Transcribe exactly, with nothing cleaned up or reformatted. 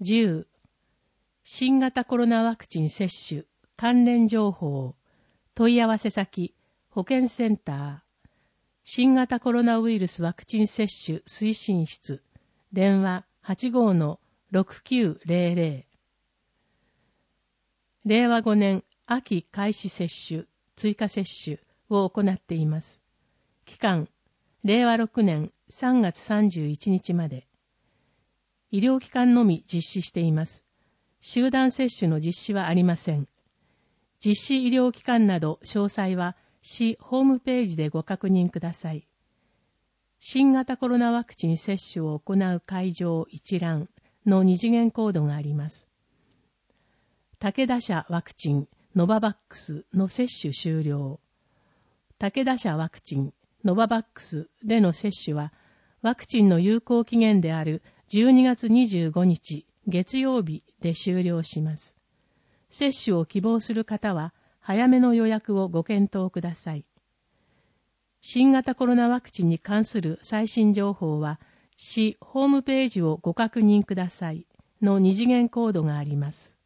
じゅう、新型コロナワクチン接種関連情報、問い合わせ先、保健センター、新型コロナウイルスワクチン接種推進室、電話 はちごーのろくきゅうぜろぜろ。れいわごねん秋開始接種、追加接種を行っています。期間、れいわろくねんさんがつさんじゅういちにちまで。医療機関のみ実施しています。集団接種の実施はありません。実施医療機関など詳細は市ホームページでご確認ください。新型コロナワクチン接種を行う会場一覧の二次元コードがあります。武田社ワクチンノババックスの接種終了。武田社ワクチンノババックスでの接種は、ワクチンの有効期限であるじゅうにがつにじゅうごにち月曜日で終了します。接種を希望する方は、早めの予約をご検討ください。新型コロナワクチンに関する最新情報は、市ホームページをご確認くださいの二次元コードがあります。